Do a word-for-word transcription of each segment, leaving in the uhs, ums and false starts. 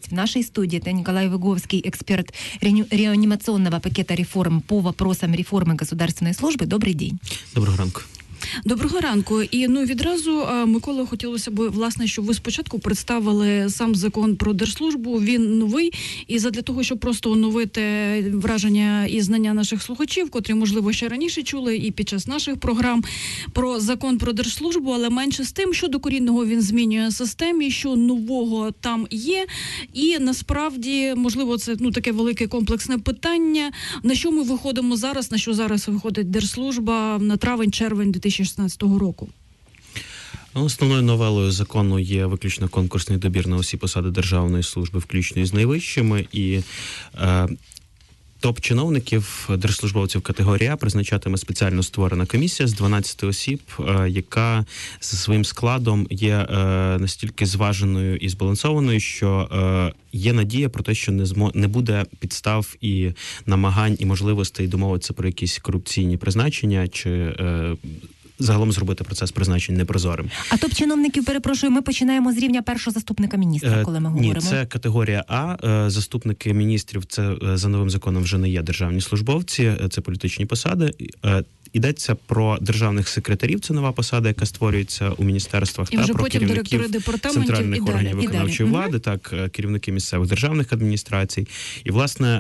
гость в нашей студии. Это Николай Выговский, эксперт реанимационного пакета реформ по вопросам реформы государственной службы. Добрый день. Доброго ранку. Доброго ранку. І ну відразу, Микола, хотілося б, власне, щоб ви спочатку представили сам закон про держслужбу. Він новий, і задля того, щоб просто оновити враження і знання наших слухачів, котрі, можливо, ще раніше чули і під час наших програм про закон про держслужбу, але менше з тим, що докорінного він змінює системі, що нового там є. І насправді, можливо, це ну таке велике комплексне питання. На що ми виходимо зараз, на що зараз виходить держслужба на травень-червень дві тисячі шістнадцятого року? Основною новелою закону є виключно конкурсний добір на усі посади державної служби, включно із найвищими, і е, топ-чиновників, держслужбовців категорії А призначатиме спеціально створена комісія з дванадцяти осіб, е, яка за своїм складом є е, настільки зваженою і збалансованою, що е, є надія про те, що не змо... не буде підстав і намагань, і можливостей домовитися про якісь корупційні призначення, чи е, загалом зробити процес призначень непрозорим. А топ-чиновників, перепрошую, ми починаємо з рівня першого заступника міністра, коли ми говоримо? Ні, це категорія А. Заступники міністрів, це за новим законом вже не є державні службовці, це політичні посади. Йдеться про державних секретарів, це нова посада, яка створюється у міністерствах, і та вже про потім керівників центральних і органів далі, виконавчої і влади, так, керівники місцевих державних адміністрацій. І, власне,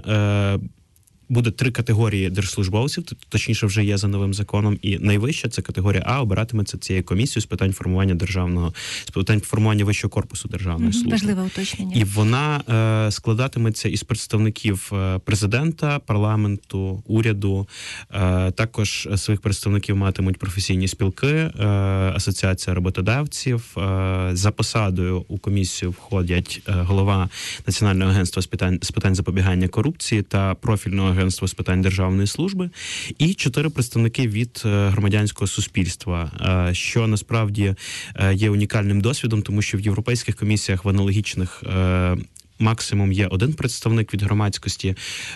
буде три категорії держслужбовців, точніше вже є за новим законом, і найвища, це категорія А, обиратиметься цією комісією з питань формування державного, з питань формування вищого корпусу державної служби. Важливе уточнення. І вона е, складатиметься із представників президента, парламенту, уряду, е, також своїх представників матимуть професійні спілки, е, асоціація роботодавців. Е, за посадою у комісію входять е, голова Національного агентства з питань, з питань запобігання корупції та профільного агентство з питань державної служби, і чотири представники від громадянського суспільства, що насправді є унікальним досвідом, тому що в європейських комісіях в аналогічних максимум є один представник від громадськості.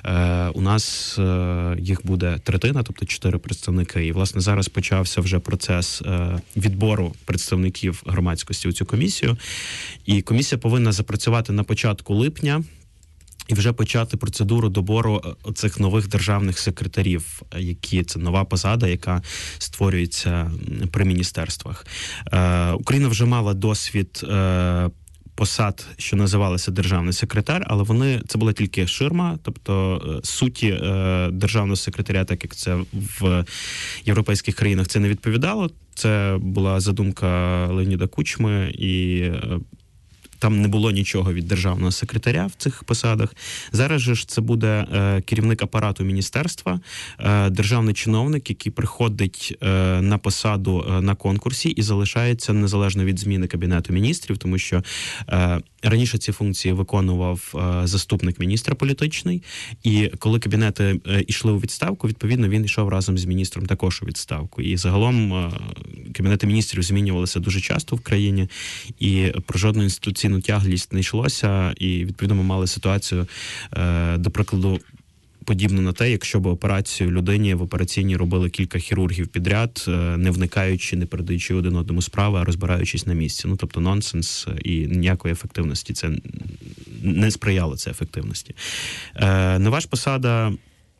У нас їх буде третина, тобто чотири представники. І, власне, зараз почався вже процес відбору представників громадськості у цю комісію. І комісія повинна запрацювати на початку липня і вже почати процедуру добору цих нових державних секретарів, які це нова посада, яка створюється при міністерствах. Е, Україна вже мала досвід е, посад, що називалися державний секретар, але вони це була тільки ширма, тобто суті е, державного секретаря, так як це в європейських країнах це не відповідало. Це була задумка Леоніда Кучми, і е, там не було нічого від державного секретаря в цих посадах. Зараз же ж це буде е, керівник апарату міністерства, е, державний чиновник, який приходить е, на посаду е, на конкурсі і залишається незалежно від зміни Кабінету міністрів, тому що е, раніше ці функції виконував е, заступник міністра політичний, і коли кабінети е, йшли у відставку, відповідно, він йшов разом з міністром також у відставку. І загалом е, Кабінети міністрів змінювалися дуже часто в країні, і про жодну інституційну тяглість не йшлося, і, відповідно, ми мали ситуацію, е, до прикладу, подібно на те, якщо б операцію людині в операційній робили кілька хірургів підряд, не вникаючи, не передаючи один одному справи, а розбираючись на місці. Ну, тобто нонсенс, і ніякої ефективності. Це не сприяло це ефективності. Е, нова ж посада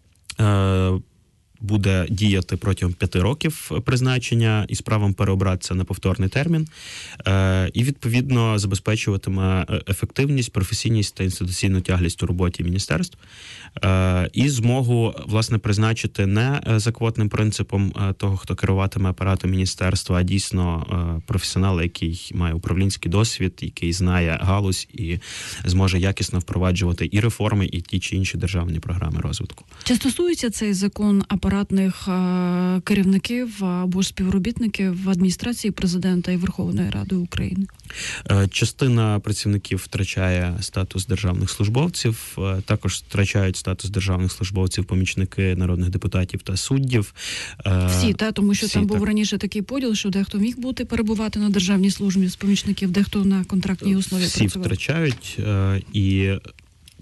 е, буде діяти протягом п'яти років призначення із правом переобратися на повторний термін, е, і, відповідно, забезпечуватиме ефективність, професійність та інституційну тяглість у роботі міністерств, е, і змогу, власне, призначити не за квотним принципом того, хто керуватиме апаратом міністерства, а дійсно е, професіонала, який має управлінський досвід, який знає галузь і зможе якісно впроваджувати і реформи, і ті чи інші державні програми розвитку. Чи стосується цей закон апарату апаратних керівників або співробітників в адміністрації президента і Верховної Ради України? Частина працівників втрачає статус державних службовців, також втрачають статус державних службовців помічники народних депутатів та суддів. Всі, та, тому що Всі, там був так. раніше такий поділ, що дехто міг бути перебувати на державній службі з помічників, дехто на контрактній основі Всі працював. втрачають, і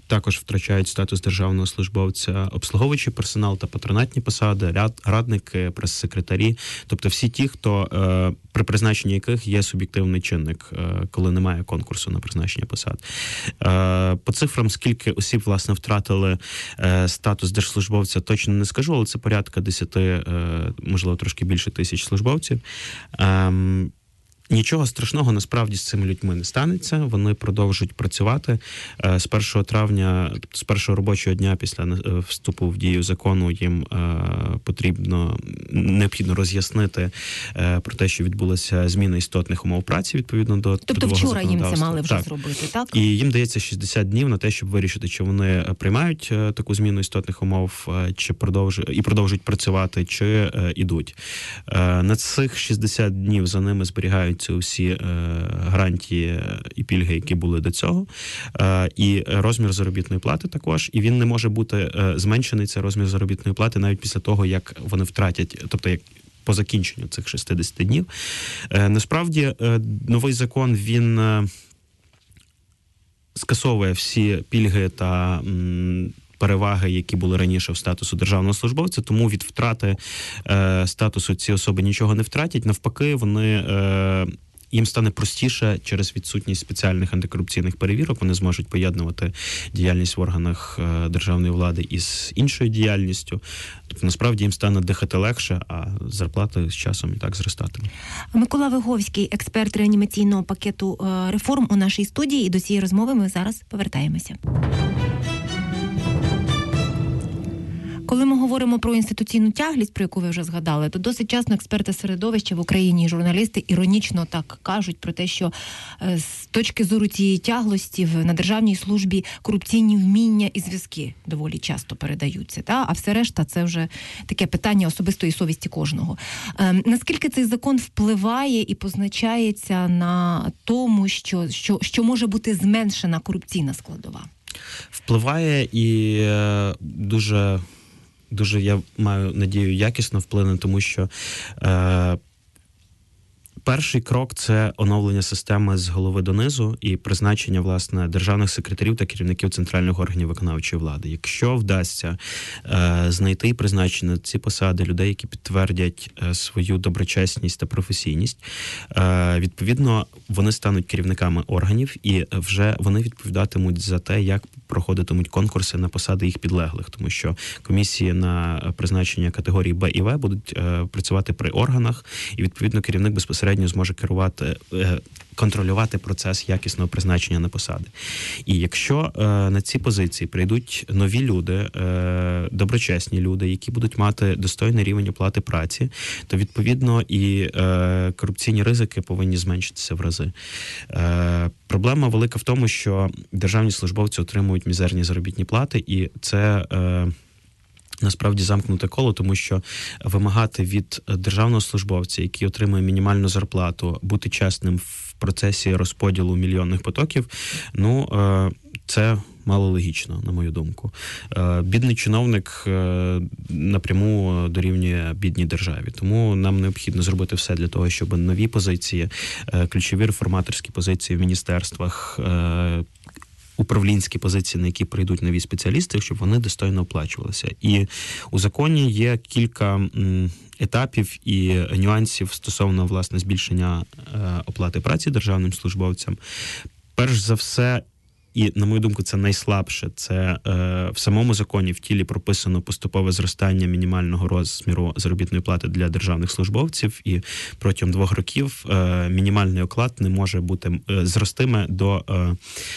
також втрачають статус державного службовця обслуговуючий персонал та патронатні посади, ряд, радники, прес-секретарі, тобто всі ті, хто е, при призначенні яких є суб'єктивний чинник, е, коли немає конкурсу на призначення посад. Е, по цифрам, скільки осіб, власне, втратили е, статус держслужбовця, точно не скажу, але це порядка десяти, е, можливо, трошки більше тисяч службовців. Е, Нічого страшного насправді з цими людьми не станеться. Вони продовжують працювати. З першого травня, з першого робочого дня після вступу в дію закону їм потрібно, необхідно роз'яснити про те, що відбулася зміна істотних умов праці відповідно до тобто трудового вчора їм це мали вже так. зробити, так? І їм дається шістдесят днів на те, щоб вирішити, чи вони приймають таку зміну істотних умов, чи продовжують і продовжують працювати, чи ідуть. На цих шістдесят днів за ними зберігають це усі е, гарантії і пільги, які були до цього, е, і розмір заробітної плати також, і він не може бути е, зменшений, це розмір заробітної плати, навіть після того, як вони втратять, тобто як по закінченню цих шістдесят днів. Е, насправді, е, новий закон, він е, скасовує всі пільги та м, переваги, які були раніше в статусу державного службовця, тому від втрати е, статусу ці особи нічого не втратять. Навпаки, вони е, їм стане простіше через відсутність спеціальних антикорупційних перевірок. Вони зможуть поєднувати діяльність в органах е, державної влади із іншою діяльністю. Тобто, насправді, їм стане дихати легше, а зарплати з часом і так зростатиме. Микола Виговський, експерт реанімаційного пакету е, реформ у нашій студії. І до цієї розмови ми зараз повертаємося. Коли ми говоримо про інституційну тяглість, про яку ви вже згадали, то досить часто експерти середовища в Україні і журналісти іронічно так кажуть про те, що з точки зору цієї тяглості на державній службі корупційні вміння і зв'язки доволі часто передаються. Та? А все решта – це вже таке питання особистої совісті кожного. Ем, наскільки цей закон впливає і позначається на тому, що, що, що може бути зменшена корупційна складова? Впливає і е, дуже... Дуже, я маю надію, якісно вплине, тому що е, перший крок – це оновлення системи з голови донизу і призначення, власне, державних секретарів та керівників центральних органів виконавчої влади. Якщо вдасться е, знайти і призначити на ці посади людей, які підтвердять е, свою доброчесність та професійність, е, відповідно, вони стануть керівниками органів і вже вони відповідатимуть за те, як проходитимуть конкурси на посади їх підлеглих, тому що комісії на призначення категорії Б і В будуть е, працювати при органах, і, відповідно, керівник безпосередньо зможе керувати, е, контролювати процес якісного призначення на посади. І якщо е, на ці позиції прийдуть нові люди, е, доброчесні люди, які будуть мати достойний рівень оплати праці, то, відповідно, і е, корупційні ризики повинні зменшитися в рази. Е, проблема велика в тому, що державні службовці отримують мізерні заробітні плати, і це... Е, насправді замкнуте коло, тому що вимагати від державного службовця, який отримує мінімальну зарплату, бути чесним в процесі розподілу мільйонних потоків, ну, це мало логічно, на мою думку. Бідний чиновник напряму дорівнює бідній державі. Тому нам необхідно зробити все для того, щоб нові позиції, ключові реформаторські позиції в міністерствах, управлінські позиції, на які прийдуть нові спеціалісти, щоб вони достойно оплачувалися. І у законі є кілька м, етапів і нюансів стосовно, власне, збільшення е, оплати праці державним службовцям. Перш за все, і, на мою думку, це найслабше, це е, в самому законі в тілі прописано поступове зростання мінімального розміру заробітної плати для державних службовців, і протягом двох років е, мінімальний оклад не може бути е, зростиме до е,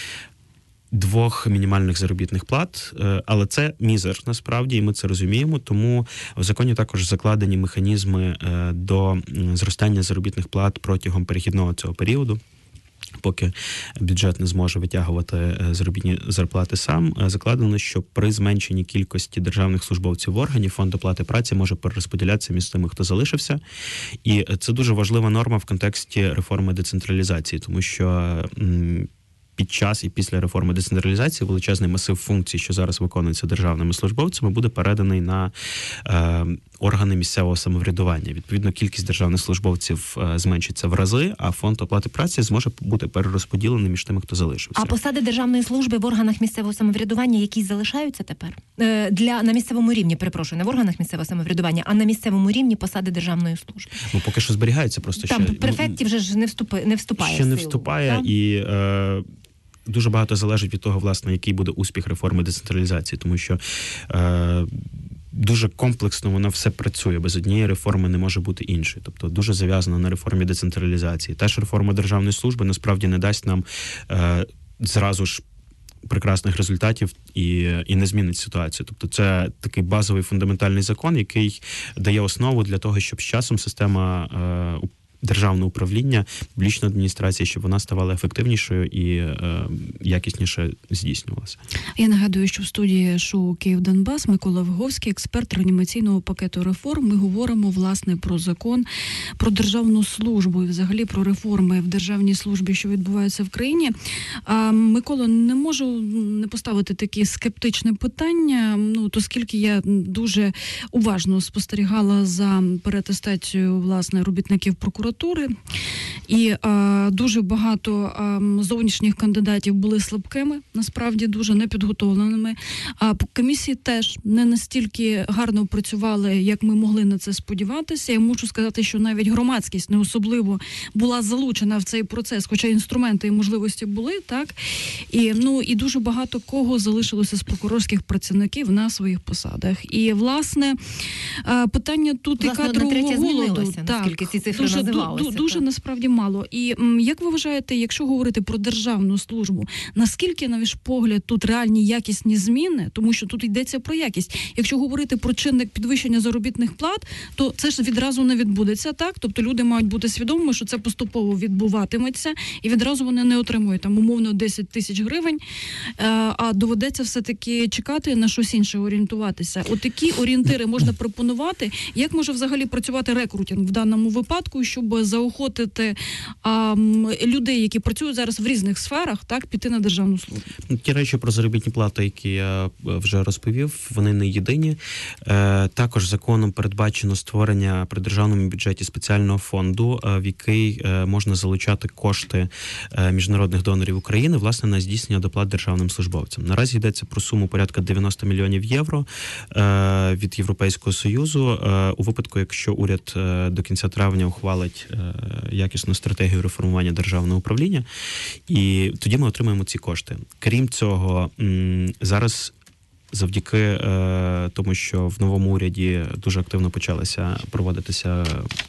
двох мінімальних заробітних плат, але це мізер, насправді, і ми це розуміємо, тому в законі також закладені механізми до зростання заробітних плат протягом перехідного цього періоду, поки бюджет не зможе витягувати заробітні зарплати сам. Закладено, що при зменшенні кількості державних службовців в органі фонд оплати праці може перерозподілятися між тими, хто залишився. І це дуже важлива норма в контексті реформи децентралізації, тому що під час і після реформи децентралізації величезний масив функцій, що зараз виконується державними службовцями, буде переданий на е, органи місцевого самоврядування. Відповідно, кількість державних службовців е, зменшиться в рази, а фонд оплати праці зможе бути перерозподілений між тими, хто залишився. А посади державної служби в органах місцевого самоврядування якісь залишаються тепер? Е, для, на місцевому рівні, перепрошую, не в органах місцевого самоврядування, а на місцевому рівні посади державної служби. Ну, поки що зберігаються просто Там ще... префектів вже ж не, вступи, не вступає Ще в не силу, вступає, так? і е, дуже багато залежить від того, власне, який буде успіх реформи децентралізації, тому що е, дуже комплексно воно все працює. Без однієї реформи не може бути іншої. Тобто дуже зав'язано на реформі децентралізації. Та ж реформа державної служби насправді не дасть нам е, зразу ж прекрасних результатів і, і не змінить ситуацію. Тобто це такий базовий фундаментальний закон, який дає основу для того, щоб з часом система е, державного управління, публічної адміністрації, щоб вона ставала ефективнішою і е, якісніше здійснювалася. Я нагадую, що в студії шоу «Київ-Донбас» Микола Виговський, експерт реанімаційного пакету реформ. Ми говоримо, власне, про закон, про державну службу і взагалі про реформи в державній службі, що відбуваються в країні. А, Микола, не можу не поставити такі скептичне питання, ну, оскільки я дуже уважно спостерігала за переатестацією, власне, робітників прокуратури, і е, дуже багато е, зовнішніх кандидатів були слабкими, насправді дуже непідготовленими. А комісії теж не настільки гарно працювали, як ми могли на це сподіватися. Я мушу сказати, що навіть громадськість не особливо була залучена в цей процес, хоча інструменти і можливості були, так? І, ну, і дуже багато кого залишилося з прокурорських працівників на своїх посадах. І, власне, е, питання тут власне, і кадрового голоду. Наскільки ці цифри дуже, називалися. Дуже, дуже насправді мало. І м, як ви вважаєте, якщо говорити про державну службу, наскільки, на ваш погляд, тут реальні якісні зміни, тому що тут йдеться про якість. Якщо говорити про чинник підвищення заробітних плат, то це ж відразу не відбудеться, так? Тобто люди мають бути свідомими, що це поступово відбуватиметься, і відразу вони не отримують там умовно десять тисяч гривень, а доведеться все-таки чекати на щось інше, орієнтуватися. От такі орієнтири можна пропонувати. Як може взагалі працювати рекрутинг в даному випадку, щоб заохотити а, людей, які працюють зараз в різних сферах, так, піти на державну службу? Ті речі про заробітні плати, які я вже розповів, вони не єдині. Е, також законом передбачено створення при державному бюджеті спеціального фонду, е, в який е, можна залучати кошти е, міжнародних донорів України, власне, на здійснення доплат державним службовцям. Наразі йдеться про суму порядка дев'яносто мільйонів євро е, від Європейського Союзу. Е, у випадку, якщо уряд е, до кінця травня ухвалить е, якісну стратегію реформування державного управління, і тоді ми отримаємо ці кошти. Крім цього, м, зараз завдяки е, тому, що в новому уряді дуже активно почалися проводитися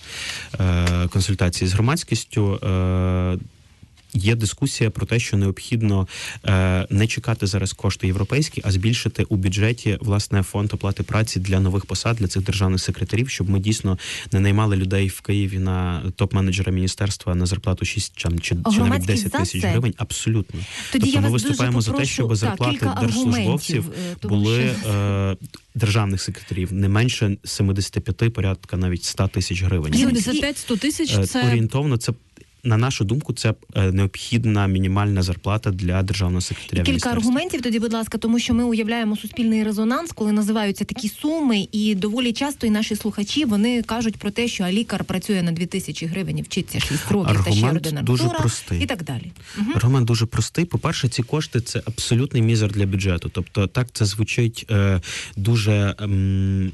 е, консультації з громадськістю, е, є дискусія про те, що необхідно е, не чекати зараз кошти європейські, а збільшити у бюджеті, власне, фонд оплати праці для нових посад, для цих державних секретарів, щоб ми дійсно не наймали людей в Києві на топ-менеджера міністерства на зарплату шість чи, чи навіть десять тисяч гривень. Абсолютно. Тоді тобто я ми вас виступаємо дуже за те, щоб зарплати так, держслужбовців були е, державних секретарів не менше сімдесят п'ять, порядка навіть сто тисяч гривень. сімдесят п'ять - сто тисяч – це... Орієнтовно, це на нашу думку, це необхідна мінімальна зарплата для державного секретаря. І кілька аргументів тоді, будь ласка, тому що ми уявляємо суспільний резонанс, коли називаються такі суми, і доволі часто і наші слухачі, вони кажуть про те, що а лікар працює на дві тисячі гривень, вчиться шість років, аргумент та ще ординатура дуже простий. І так далі. Угу. Аргумент дуже простий. По-перше, ці кошти – це абсолютний мізер для бюджету. Тобто, так це звучить е, дуже... Ем,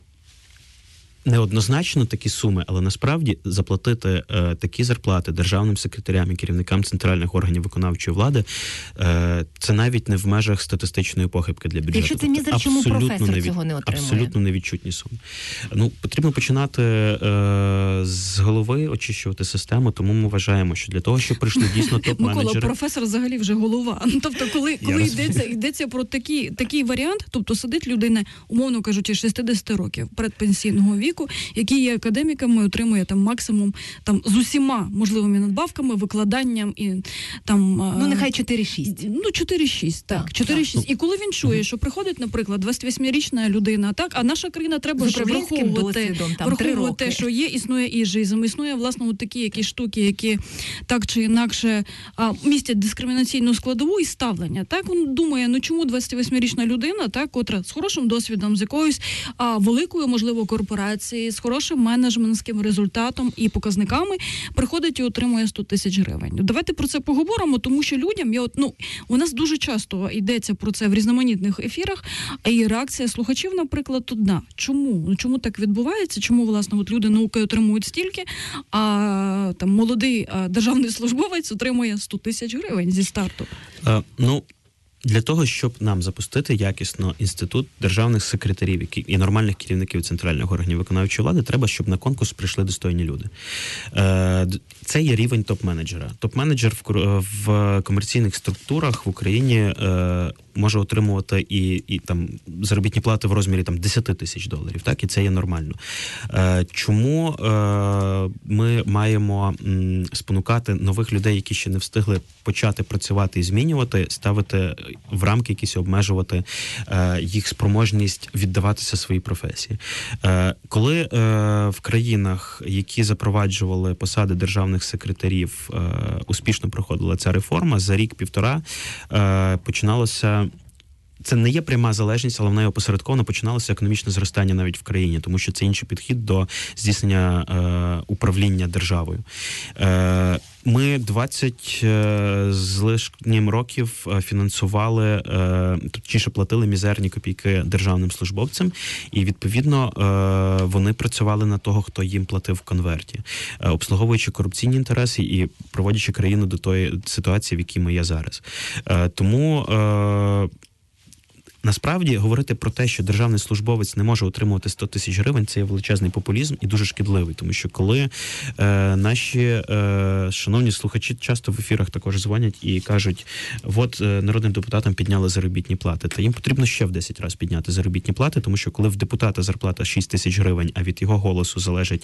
неоднозначно такі суми, але насправді заплатити е, такі зарплати державним секретарям і керівникам центральних органів виконавчої влади е, це навіть не в межах статистичної похибки для бюджету. Якщо це мізер, тобто, чому професор невід... цього не отримує? Абсолютно невідчутні суми. Ну, потрібно починати е, з голови очищувати систему, тому ми вважаємо, що для того, щоб прийшли дійсно топ-менеджери... Микола, професор взагалі вже голова. Тобто, коли, коли йдеться, йдеться про такий, такий варіант, тобто сидить людина, умовно кажучи, шістдесят років передпенсійного віку, зарплатню, які є академіками, отримує там максимум там з усіма можливими надбавками, викладанням і там... Ну, нехай чотири шість. Ну, чотири шість, так. Так, чотири шість. так. І коли він чує, що приходить, наприклад, двадцятивосьмирічна людина, так, а наша країна треба з ж управлінським враховувати, досвідом, там, три враховувати те, роки. що є, існує іжизм, існує, власне, от такі якісь штуки, які так чи інакше а, містять дискримінаційну складову і ставлення. Так, він думає, ну чому двадцятивосьмирічна людина, так, котра з хорошим досвідом, з якоюсь а, великою, можливо, корпорацією, з хорошим менеджментським результатом і показниками приходить і отримує сто тисяч гривень. Давайте про це поговоримо, тому що людям, я от, ну, у нас дуже часто йдеться про це в різноманітних ефірах, а і реакція слухачів, наприклад, одна. Чому? Ну, чому так відбувається? Чому, власне, от люди науки отримують стільки, а там молодий а, державний службовець отримує сто тисяч гривень зі старту? Е, ну, для того, щоб нам запустити якісно інститут державних секретарів які, і нормальних керівників центральних органів виконавчої влади, треба, щоб на конкурс прийшли достойні люди. Е, це є рівень топ-менеджера. Топ-менеджер в, в комерційних структурах в Україні е, може отримувати і, і там заробітні плати в розмірі там десять тисяч доларів, так, і це є нормально. Е, чому е, ми маємо м, спонукати нових людей, які ще не встигли почати працювати і змінювати, ставити в рамки якісь, обмежувати е, їх спроможність віддаватися своїй професії. Е, коли е, в країнах, які запроваджували посади державних секретарів, е, успішно проходила ця реформа, за рік-півтора е, починалося. Це не є пряма залежність, але вона є опосередковано, починалося економічне зростання навіть в країні, тому що це інший підхід до здійснення е, управління державою. Е, ми двадцять е, з лишнім років фінансували, е, точніше платили мізерні копійки державним службовцям, і відповідно е, вони працювали на того, хто їм платив в конверті, е, обслуговуючи корупційні інтереси і проводячи країну до тої ситуації, в якій ми є зараз. Е, тому е, насправді, говорити про те, що державний службовець не може отримувати сто тисяч гривень, це є величезний популізм і дуже шкідливий, тому що коли е, наші е, шановні слухачі часто в ефірах також дзвонять і кажуть, от е, народним депутатам підняли заробітні плати, та їм потрібно ще в десять разів підняти заробітні плати, тому що коли в депутата зарплата шість тисяч гривень, а від його голосу залежить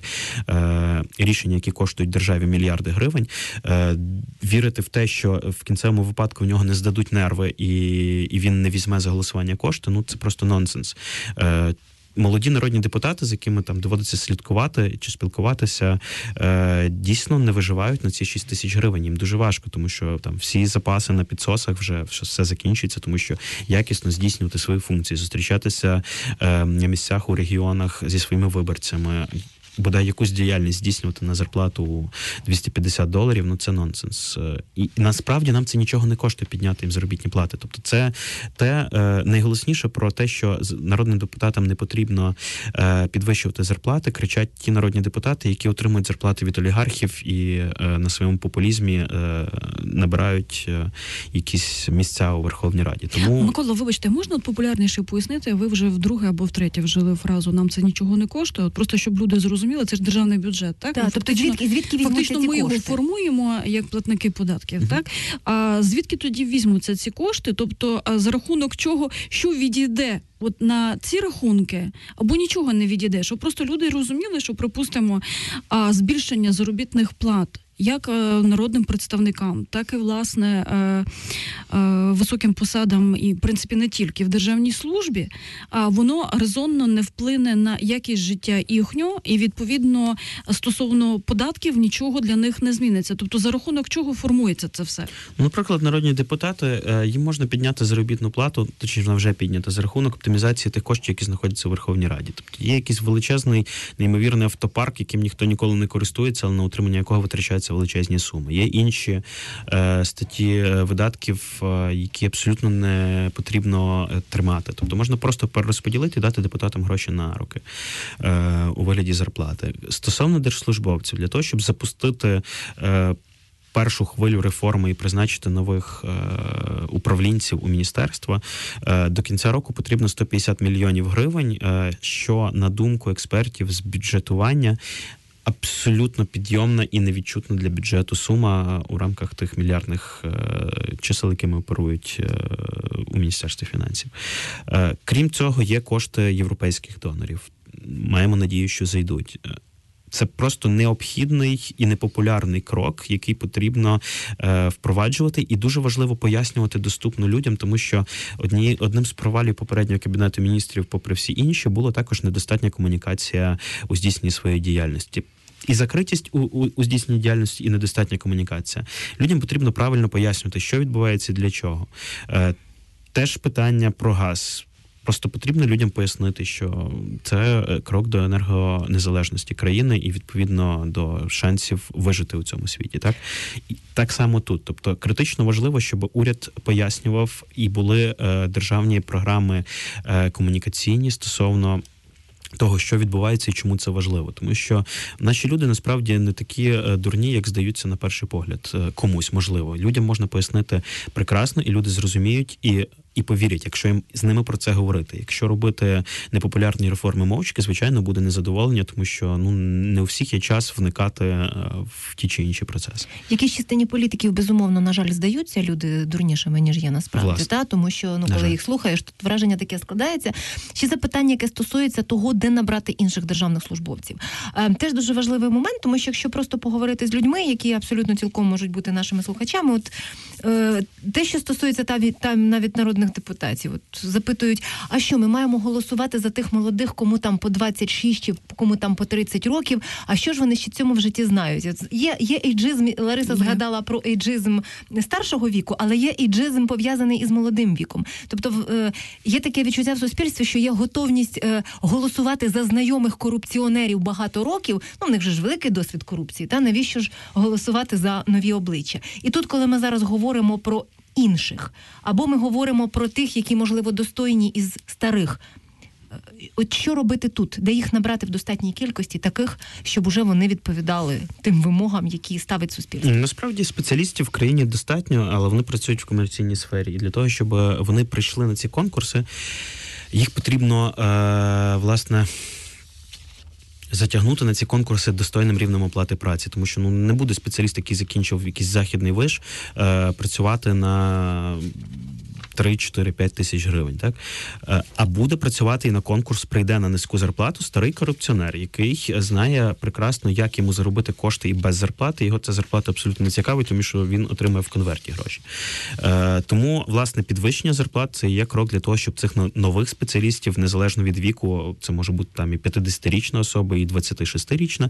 е, рішення, які коштують державі мільярди гривень, е, вірити в те, що в кінцевому випадку в нього не здадуть нерви і, і він не візьме за голосування кошти, ну це просто нонсенс. Е, молоді народні депутати, з якими там доводиться слідкувати чи спілкуватися, е, дійсно не виживають на ці шість тисяч гривень. Їм дуже важко, тому що там всі запаси на підсосах вже все закінчується, тому що якісно здійснювати свої функції, зустрічатися е, на місцях у регіонах зі своїми виборцями, бодай якусь діяльність здійснювати на зарплату двісті п'ятдесят доларів, ну це нонсенс. І, і насправді нам це нічого не коштує підняти їм заробітні плати. Тобто це те е, найголовніше про те, що народним депутатам не потрібно е, підвищувати зарплати, кричать ті народні депутати, які отримують зарплати від олігархів і е, на своєму популізмі е, набирають е, якісь місця у Верховній Раді. Тому... Микола, вибачте, можна пополярніше пояснити? Ви вже вдруге або втретє вжили фразу «нам це нічого не коштує», от просто щоб люди зрозуміли, це ж державний бюджет, так? Так, тобто звідки, звідки візьмуться фактично ці ми кошти? його формуємо як платники податків, uh-huh. так? А звідки тоді візьмуться ці кошти? Тобто а за рахунок чого, що відійде от на ці рахунки, або нічого не відійде, щоб просто люди розуміли, що, припустимо, а, збільшення заробітних плат як е, народним представникам, так і, власне, е, е, високим посадам, і, в принципі, не тільки в державній службі, а воно резонно не вплине на якість життя їхнього, і, відповідно, стосовно податків нічого для них не зміниться. Тобто, за рахунок чого формується це все? Ну, наприклад, народні депутати, їм можна підняти заробітну плату, точніше, вона вже піднята, за рахунок оптимізації тих коштів, які знаходяться у Верховній Раді. Тобто, є якийсь величезний, неймовірний автопарк, яким ніхто ніколи не користується, але на утримання якого витрачається величезні суми. Є інші е, статті видатків, е, які абсолютно не потрібно е, тримати. Тобто можна просто перерозподілити і дати депутатам гроші на руки е, у вигляді зарплати. Стосовно держслужбовців, для того, щоб запустити е, першу хвилю реформи і призначити нових е, управлінців у міністерства, е, до кінця року потрібно сто п'ятдесят мільйонів гривень, е, що, на думку експертів з бюджетування, абсолютно підйомна і невідчутна для бюджету сума у рамках тих мільярдних е, чисел, якими оперують е, у Міністерстві фінансів. Е, крім цього, є кошти європейських донорів. маємо надію, що зайдуть. Це просто необхідний і непопулярний крок, який потрібно е, впроваджувати, і дуже важливо пояснювати доступно людям, тому що одні, одним з провалів попереднього Кабінету міністрів, попри всі інші, було також недостатня комунікація у здійсненні своєї діяльності. І закритість у, у, у здійсненні діяльності, і недостатня комунікація. Людям потрібно правильно пояснювати, що відбувається і для чого. Е, теж питання про газ. Просто потрібно людям пояснити, що це крок до енергонезалежності країни і, відповідно, до шансів вижити у цьому світі. Так? І так само тут. Тобто критично важливо, щоб уряд пояснював і були е, державні програми е, комунікаційні стосовно того, що відбувається і чому це важливо. Тому що наші люди насправді не такі дурні, як здаються на перший погляд. Комусь, можливо. Людям можна пояснити прекрасно, і люди зрозуміють і і повірять, якщо їм з ними про це говорити. Якщо робити непопулярні реформи мовчки, звичайно, буде незадоволення, тому що ну не у всіх є час вникати в ті чи інші процеси. Якісь частині політиків, безумовно, на жаль, здаються люди дурнішими, ніж є насправді. Та? Тому що, ну, коли їх слухаєш, тут враження таке складається. Ще запитання, яке стосується того, де набрати інших державних службовців. Е, теж дуже важливий момент, тому що якщо просто поговорити з людьми, які абсолютно цілком можуть бути нашими слухачами, от е, те, що стосується та, там навіть народних депутатів. От запитують, а що, ми маємо голосувати за тих молодих, кому там по двадцять шість чи кому там по тридцять років, а що ж вони ще цьому в житті знають? От є, є ейджизм, Лариса yeah. згадала про ейджизм старшого віку, але є ейджизм пов'язаний із молодим віком. Тобто е, є таке відчуття в суспільстві, що є готовність е, голосувати за знайомих корупціонерів багато років, ну в них же ж великий досвід корупції, та навіщо ж голосувати за нові обличчя? І тут, коли ми зараз говоримо про інших, або ми говоримо про тих, які, можливо, достойні із старих. От що робити тут? Де їх набрати в достатній кількості таких, щоб уже вони відповідали тим вимогам, які ставить суспільство? Насправді спеціалістів в країні достатньо, але вони працюють в комерційній сфері. І для того, щоб вони прийшли на ці конкурси, їх потрібно, е, власне, затягнути на ці конкурси достойним рівнем оплати праці, тому що ну не буде спеціаліст, який закінчив якийсь західний виш, е, працювати на три, чотири, п'ять тисяч гривень, так? А буде працювати і на конкурс, прийде на низьку зарплату старий корупціонер, який знає прекрасно, як йому заробити кошти і без зарплати. Його ця зарплата абсолютно не цікавить, тому що він отримує в конверті гроші. Тому, власне, підвищення зарплат – це є крок для того, щоб цих нових спеціалістів, незалежно від віку, це може бути там і п'ятдесятирічна особа, і двадцятишестирічна,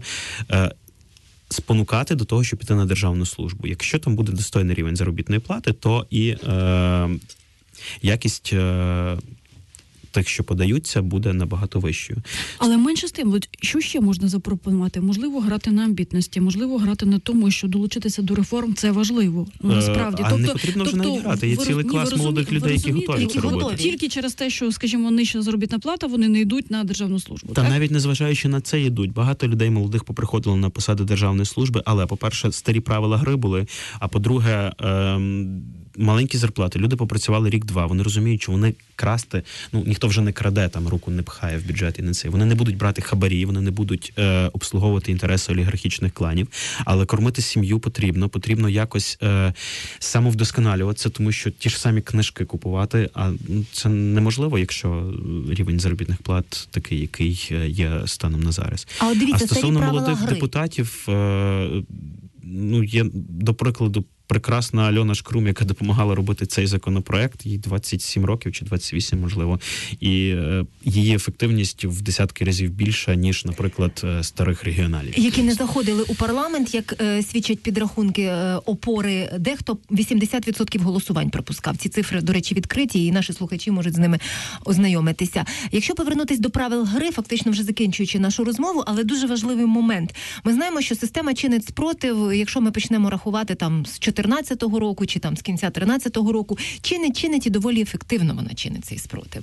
спонукати до того, щоб піти на державну службу. Якщо там буде достойний рівень заробітної плати, то і е, якість е, тих, що подаються, буде набагато вищою. Але менше з тим, що ще можна запропонувати? Можливо, грати на амбітності, можливо, грати на тому, що долучитися до реформ – це важливо. Насправді. А тобто, не потрібно вже навіть грати. Є цілий клас ні, молодих людей, які готові які це робити. Готові. Тільки через те, що, скажімо, нижча заробітна плата, вони не йдуть на державну службу. Та так? навіть незважаючи на це йдуть. Багато людей молодих поприходили на посади державної служби, але, по-перше, старі правила гри були, а по-друге, ем, маленькі зарплати. Люди попрацювали рік-два. Вони розуміють, що вони красти, ну, ніхто вже не краде, там, руку не пхає в бюджет і не це. Вони не будуть брати хабарі, вони не будуть е, обслуговувати інтереси олігархічних кланів, але кормити сім'ю потрібно, потрібно якось е, самовдосконалюватися, тому що ті ж самі книжки купувати, а ну, це неможливо, якщо рівень заробітних плат такий, який є станом на зараз. А от дивіться, а стосовно молодих гри. депутатів, е, ну, є, до прикладу, прекрасна Альона Шкрум, яка допомагала робити цей законопроект, їй двадцять сім років чи двадцять вісім, можливо, і е, її ефективність в десятки разів більша, ніж, наприклад, старих регіоналів. Які не заходили у парламент, як е, свідчать підрахунки е, опори, дехто вісімдесят відсотків голосувань пропускав. Ці цифри, до речі, відкриті, і наші слухачі можуть з ними ознайомитися. Якщо повернутися до правил гри, фактично вже закінчуючи нашу розмову, але дуже важливий момент. Ми знаємо, що система чинить спротив, якщо ми почнемо рахувати там з чотирнадцятого року, чи там з кінця тринадцятого року, чинить, чинить і доволі ефективно вона чинить цей спротив.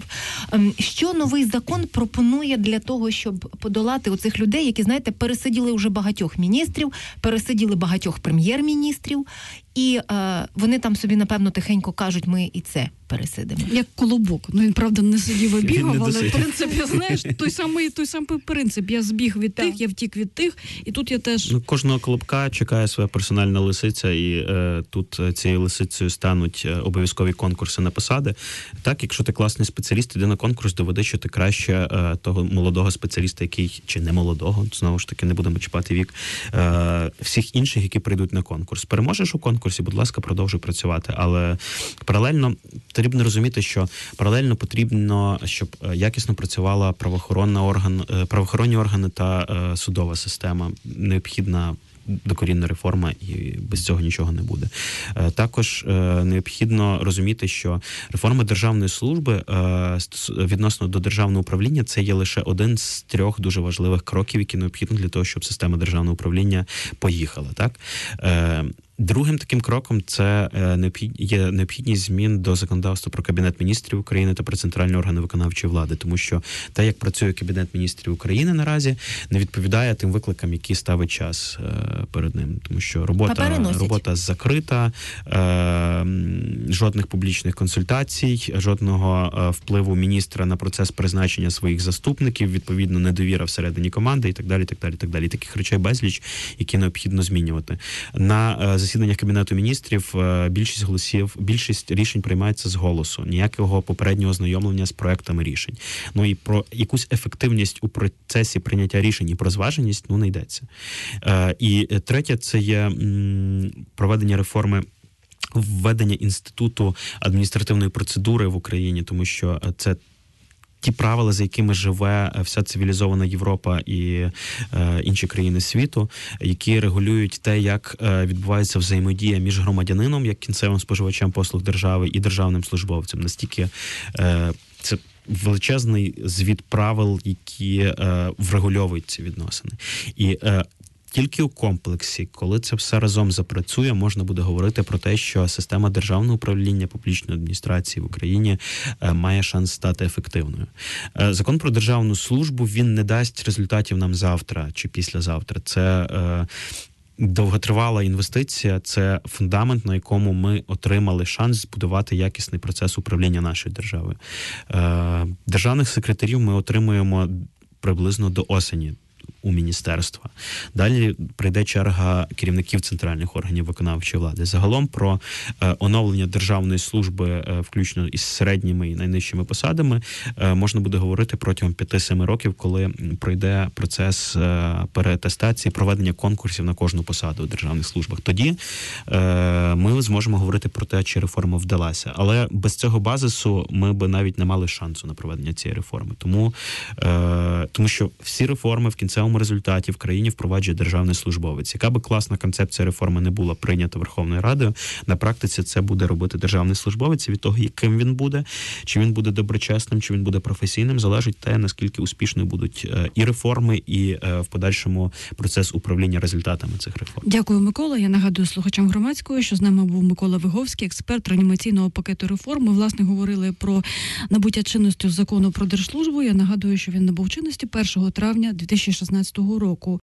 Що новий закон пропонує для того, щоб подолати оцих людей, які, знаєте, пересиділи вже багатьох міністрів, пересиділи багатьох прем'єр-міністрів, і е, вони там собі, напевно, тихенько кажуть, ми і це пересидимо. Як колобок. Ну, він, правда, не сидів і Він бігав, не але, в досидів. принципі, знаєш, той самий, той самий принцип. Я збіг від Так. тих, я втік від тих, і тут я теж... Ну, кожного колобка чекає своя персональна лисиця, і е, тут е, цією лисицею стануть е, обов'язкові конкурси на посади. Так, якщо ти класний спеціаліст, іди на конкурс, доведи, що ти краще е, того молодого спеціаліста, який, чи не молодого, знову ж таки, не будемо чіпати вік, е, всіх інших, які прийдуть на конкурс. Переможеш у конкурсі, будь ласка, продовжуй працювати. Але паралельно потрібно розуміти, що паралельно потрібно, щоб е, якісно працювала правоохоронна орган, е, правоохоронні органи та е, судова система. Необхідна докорінна реформа, і без цього нічого не буде. Е, Також е, необхідно розуміти, що реформа державної служби е, стос- відносно до державного управління це є лише один з трьох дуже важливих кроків, які необхідні для того, щоб система державного управління поїхала. Так? Е, Другим таким кроком це е, необхід- є необхідність змін до законодавства про Кабінет міністрів України та про центральні органи виконавчої влади, тому що те, як працює Кабінет міністрів України наразі, не відповідає тим викликам, які ставить час е, перед ним, тому що робота, Папери носять. робота закрита, е, м, жодних публічних консультацій, жодного е, впливу міністра на процес призначення своїх заступників, відповідно, недовіра всередині команди і так далі, так далі, так далі. І таких речей безліч, які необхідно змінювати. На е, засіданнях Кабінету міністрів е, більшість голосів, більшість рішень приймається з голосу, ніякого попереднього ознайомлення з проектами рішень. Ну і про якусь ефективність у процесі прийняття рішень і про зваженість, ну, не йдеться. Е, і третє, це є м, проведення реформи, введення інституту адміністративної процедури в Україні, тому що це ті правила, за якими живе вся цивілізована Європа і е, інші країни світу, які регулюють те, як е, відбувається взаємодія між громадянином, як кінцевим споживачем послуг держави, і державним службовцем. Настільки е, це величезний звіт правил, які е, врегульовують ці відносини. І е, тільки у комплексі, коли це все разом запрацює, можна буде говорити про те, що система державного управління публічної адміністрації в Україні е, має шанс стати ефективною. Е, Закон про державну службу, він не дасть результатів нам завтра чи післязавтра. Це е, довготривала інвестиція, це фундамент, на якому ми отримали шанс збудувати якісний процес управління нашою державою. Е, Державних секретарів ми отримуємо приблизно до осені у міністерства. Далі прийде черга керівників центральних органів виконавчої влади. Загалом про е, оновлення державної служби, е, включно із середніми і найнижчими посадами, е, можна буде говорити протягом п'яти-семи років, коли пройде процес е, переатестації, проведення конкурсів на кожну посаду у державних службах. Тоді е, ми зможемо говорити про те, чи реформа вдалася. Але без цього базису ми би навіть не мали шансу на проведення цієї реформи. Тому, е, тому що всі реформи в кінцевому результаті в країні впроваджує державний службовець. Яка би класна концепція реформи не була прийнята Верховною Радою, на практиці це буде робити державний службовець. І від того, яким він буде, чи він буде доброчесним, чи він буде професійним, залежить те, наскільки успішною будуть і реформи, і в подальшому процес управління результатами цих реформ. Дякую, Микола. Я нагадую слухачам громадської, що з нами був Микола Виговський, експерт реанімаційного пакету реформ. Ми, власне, говорили про набуття чинності закону про держслужбу. Я нагадую, що він набув чинності першого травня дві тисячі шістнадцятого року.